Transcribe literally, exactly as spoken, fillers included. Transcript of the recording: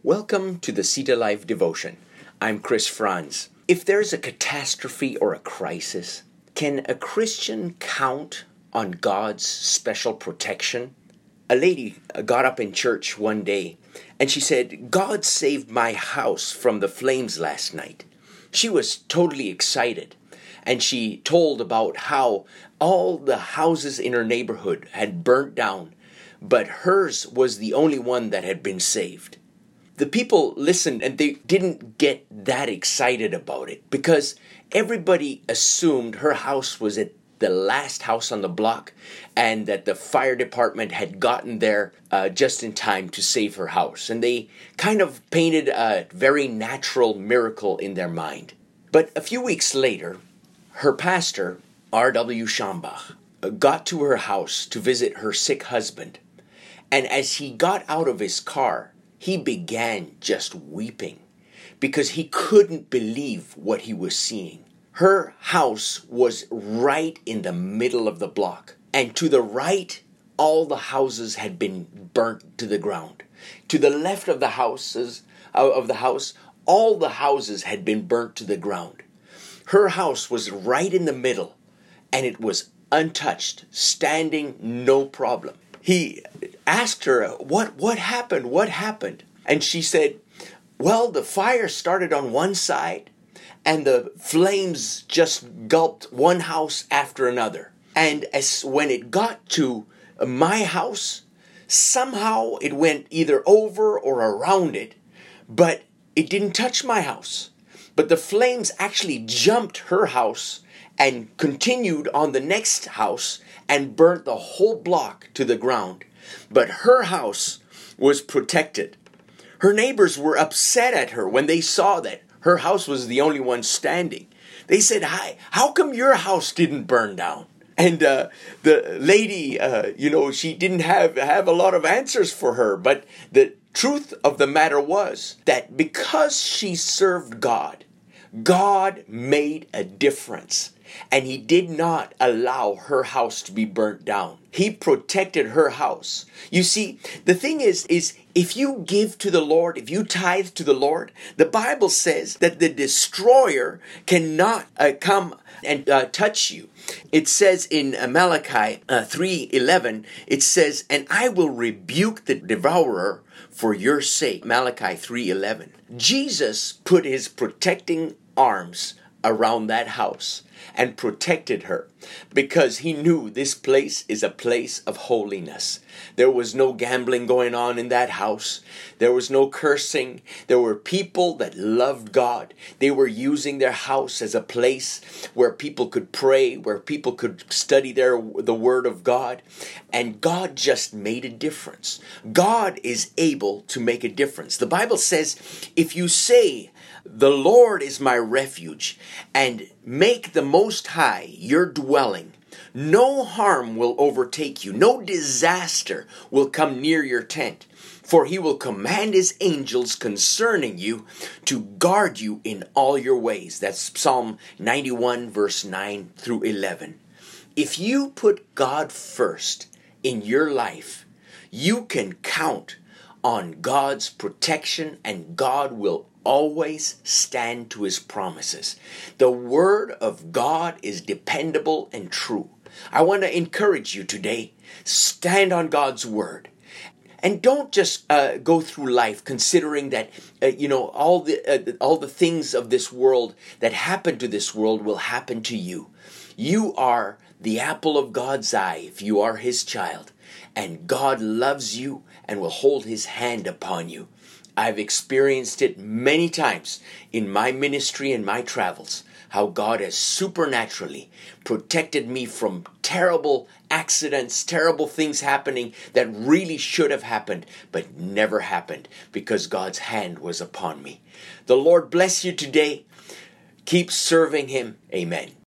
Welcome to the Seed of Life devotion. I'm Chris Franz. If there's a catastrophe or a crisis, can a Christian count on God's special protection? A lady got up in church one day and she said, "God saved my house from the flames last night." She was totally excited and she told about how all the houses in her neighborhood had burnt down, but hers was the only one that had been saved. The people listened and they didn't get that excited about it because everybody assumed her house was at the last house on the block and that the fire department had gotten there uh, just in time to save her house. And they kind of painted a very natural miracle in their mind. But a few weeks later, her pastor, R W Schambach, got to her house to visit her sick husband. And as he got out of his car, he began just weeping because he couldn't believe what he was seeing. Her house was right in the middle of the block. And to the right, all the houses had been burnt to the ground. To the left of the houses, of the house, all the houses had been burnt to the ground. Her house was right in the middle and it was untouched, standing, no problem. He asked her, what, what happened? What happened? And she said, well, the fire started on one side and the flames just gulped one house after another. And as when it got to my house, somehow it went either over or around it, but it didn't touch my house. But the flames actually jumped her house and continued on the next house and burnt the whole block to the ground. But her house was protected. Her neighbors were upset at her when they saw that her house was the only one standing. They said, "Hi, how come your house didn't burn down?" And uh, the lady, uh, you know, she didn't have, have a lot of answers for her. But the truth of the matter was that because she served God, God made a difference. And he did not allow her house to be burnt down. He protected her house. You see, the thing is, is if you give to the Lord, if you tithe to the Lord, the Bible says that the destroyer cannot uh, come and uh, touch you. It says in Malachi uh, three eleven, it says, "And I will rebuke the devourer for your sake." Malachi three eleven. Jesus put his protecting arms around that house and protected her because he knew this place is a place of holiness. There was no gambling going on in that house. There was no cursing. There were people that loved God. They were using their house as a place where people could pray, where people could study their the Word of God. And God just made a difference. God is able to make a difference. The Bible says, if you say, "The Lord is my refuge," and make the Most High your dwelling, no harm will overtake you, no disaster will come near your tent, for he will command his angels concerning you to guard you in all your ways. That's Psalm ninety-one, verse nine through eleven. If you put God first in your life, you can count on God's protection, and God will always stand to his promises. The word of God is dependable and true. I want to encourage you today, stand on God's word. And don't just uh, go through life considering that uh, you know all the uh, all the things of this world that happen to this world will happen to you. You are the apple of God's eye if you are his child, and God loves you and will hold his hand upon you. I've experienced it many times in my ministry and my travels, how God has supernaturally protected me from terrible accidents, terrible things happening that really should have happened, but never happened because God's hand was upon me. The Lord bless you today. Keep serving him. Amen.